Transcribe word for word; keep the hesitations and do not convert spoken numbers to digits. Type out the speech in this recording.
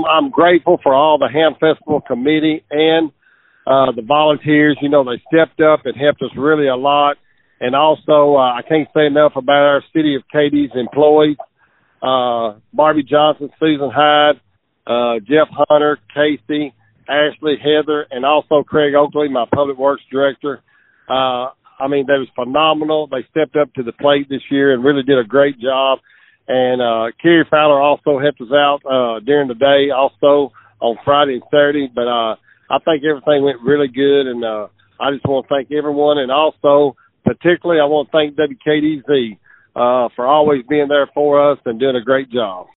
I'm grateful for all the Ham Festival committee and uh, the volunteers. You know, they stepped up and helped us really a lot. And also, uh, I can't say enough about our City of Katie's employees, uh, Barbie Johnson, Susan Hyde, uh, Jeff Hunter, Casey, Ashley, Heather, and also Craig Oakley, my Public Works Director. Uh, I mean, they was phenomenal. They stepped up to the plate this year and really did a great job. And uh, Kerry Fowler also helped us out uh, during the day, also on Friday and Saturday. But uh, I think everything went really good, and uh, I just want to thank everyone. And also, particularly, I want to thank W K D Z uh, for always being there for us and doing a great job.